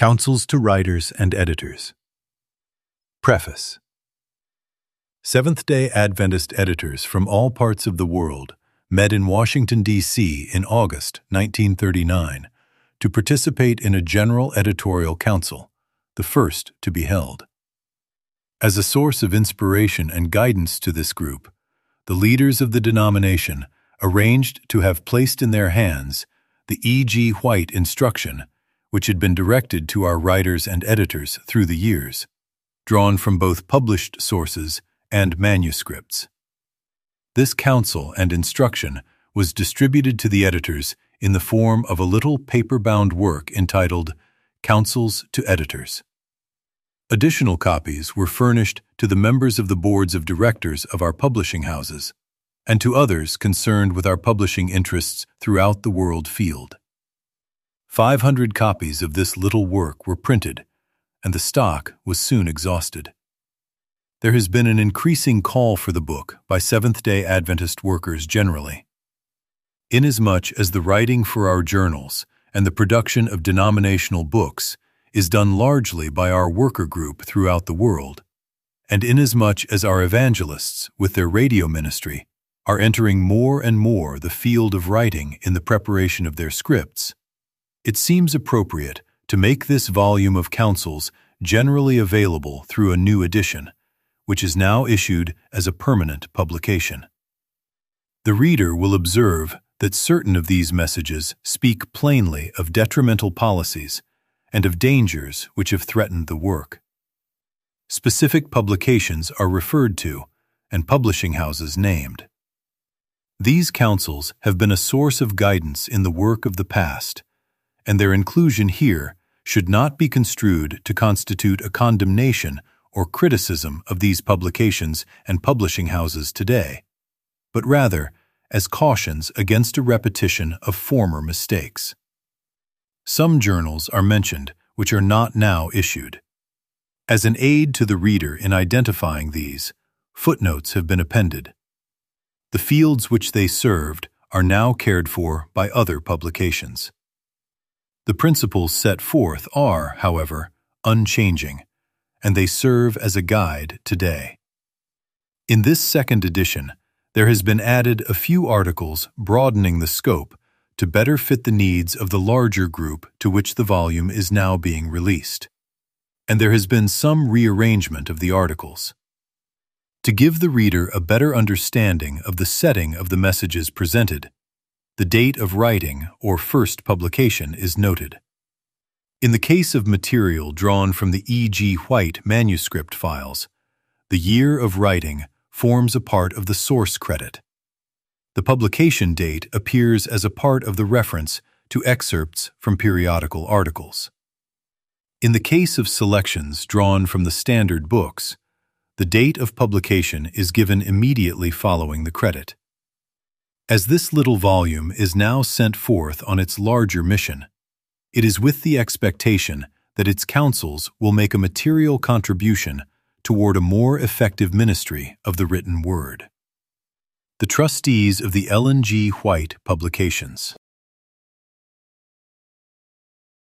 Counsels to Writers and Editors. Preface. Seventh-day Adventist editors from all parts of the world met in Washington, D.C. in August 1939 to participate in a general editorial council, the first to be held. As a source of inspiration and guidance to this group, the leaders of the denomination arranged to have placed in their hands the E.G. White instruction, which had been directed to our writers and editors through the years, drawn from both published sources and manuscripts. This counsel and instruction was distributed to the editors in the form of a little paper-bound work entitled Counsels to Editors. Additional copies were furnished to the members of the boards of directors of our publishing houses and to others concerned with our publishing interests throughout the world field. 500 copies of this little work were printed, and the stock was soon exhausted. There has been an increasing call for the book by Seventh-day Adventist workers generally. Inasmuch as the writing for our journals and the production of denominational books is done largely by our worker group throughout the world, and inasmuch as our evangelists, with their radio ministry, are entering more and more the field of writing in the preparation of their scripts, it seems appropriate to make this volume of counsels generally available through a new edition, which is now issued as a permanent publication. The reader will observe that certain of these messages speak plainly of detrimental policies and of dangers which have threatened the work. Specific publications are referred to and publishing houses named. These counsels have been a source of guidance in the work of the past, and their inclusion here should not be construed to constitute a condemnation or criticism of these publications and publishing houses today, but rather as cautions against a repetition of former mistakes. Some journals are mentioned which are not now issued. As an aid to the reader in identifying these, footnotes have been appended. The fields which they served are now cared for by other publications. The principles set forth are, however, unchanging, and they serve as a guide today. In this second edition, there has been added a few articles broadening the scope to better fit the needs of the larger group to which the volume is now being released, and there has been some rearrangement of the articles. To give the reader a better understanding of the setting of the messages presented, the date of writing or first publication is noted. In the case of material drawn from the E.G. White manuscript files, the year of writing forms a part of the source credit. The publication date appears as a part of the reference to excerpts from periodical articles. In the case of selections drawn from the standard books, the date of publication is given immediately following the credit. As this little volume is now sent forth on its larger mission, it is with the expectation that its counsels will make a material contribution toward a more effective ministry of the written word. The trustees of the Ellen G. White Publications.